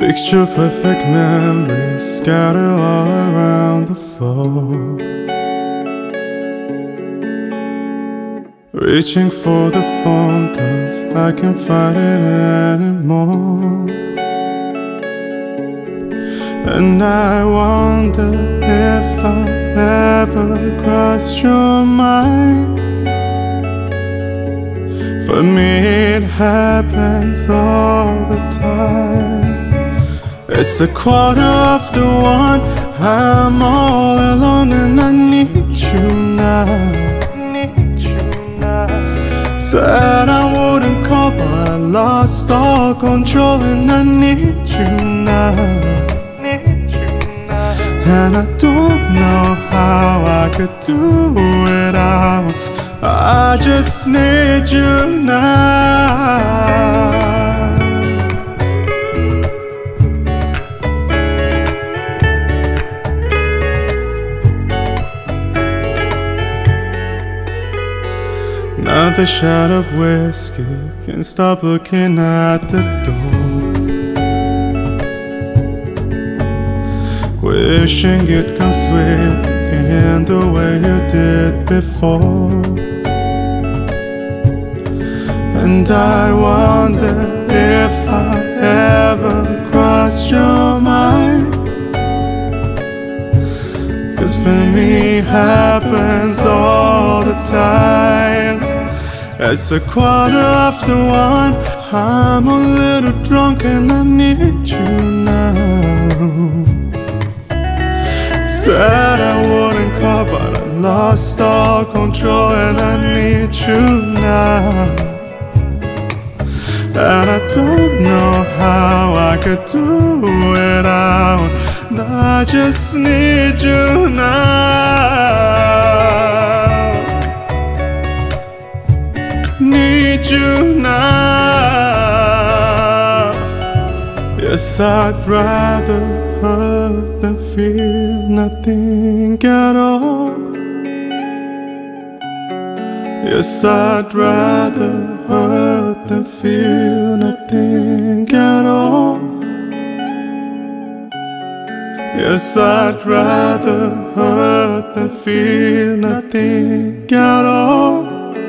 Picture perfect memories scattered all around the floor, reaching for the phone 'cause I can't find it anymore. And I wonder if I ever crossed your mind. For me it happens all the time. It's 1:15, I'm all alone and I need you now. Said I wouldn't call but I lost all control and I need you now. And I don't know how I could do without. I just need you now. Not the shot of whiskey can't stop looking at the door, wishing you'd come sweeping the way you did before. And I wonder if I ever crossed your mind. 'Cause for me happens all the time. It's 1:15, I'm a little drunk and I need you now. Said I wouldn't call but I lost all control and I need you now. And I don't know how I could do without. I just need you now. Need you now. Yes, I'd rather hurt than feel nothing at all. Yes, I'd rather hurt than feel nothing at all. Yes, I'd rather hurt than feel nothing at all.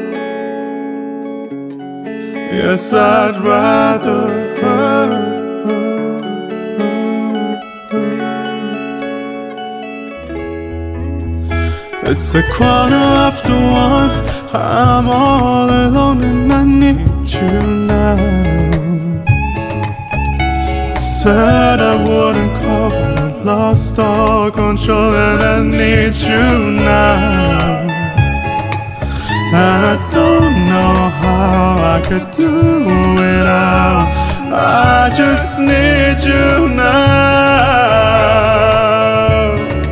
Yes, I'd rather hurt. It's 1:15, I'm all alone and I need you now. Said I wouldn't call but I lost all control and I need you now. And I don't know how I could do without. I just need you now.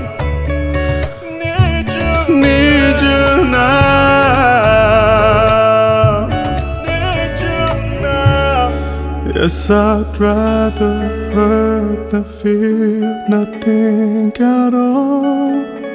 Need you now. Yes, I'd rather hurt than feel nothing at all.